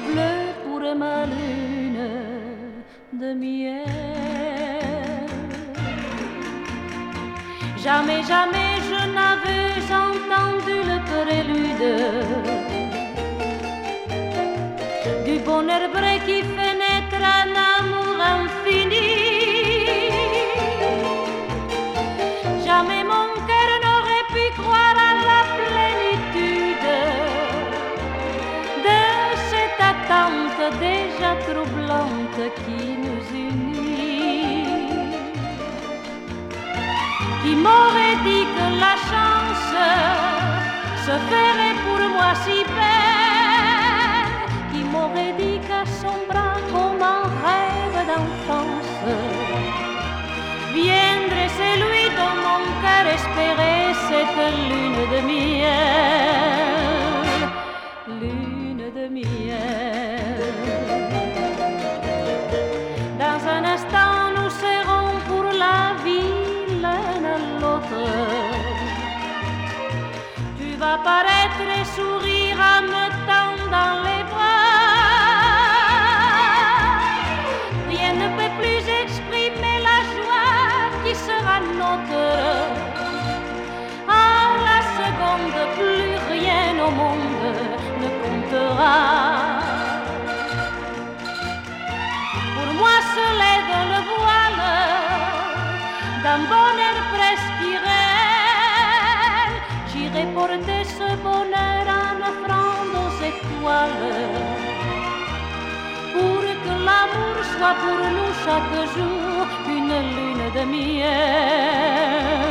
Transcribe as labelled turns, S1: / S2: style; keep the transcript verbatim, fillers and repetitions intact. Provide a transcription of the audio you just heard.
S1: bleu pour ma lune de miel. Jamais, jamais je n'avais entendu le prélude du bonheur vrai qui fait naître un amour infini. Jamais mon cœur n'aurait pu croire à la plénitude de cette attente déjà troublante qui nous unit. Qui m'aurait dit que la chance se ferait pour moi si belle? Qui m'aurait dit qu'à son bras comme un rêve d'enfance viendrait celui dont mon cœur espérait cette lune de miel, lune de miel. Dans un instant nous serons pour la vie l'un à l'autre. Tu vas paraître et sourire en me tendant les bras. Rien ne peut plus exprimer la joie qui sera nôtre. À la seconde, plus rien au monde ne comptera. Pour moi se lève le voile d'un bonheur presque irréel. J'irai porter ce bonheur en offrande aux étoiles, pour que l'amour soit pour nous chaque jour une lune de miel.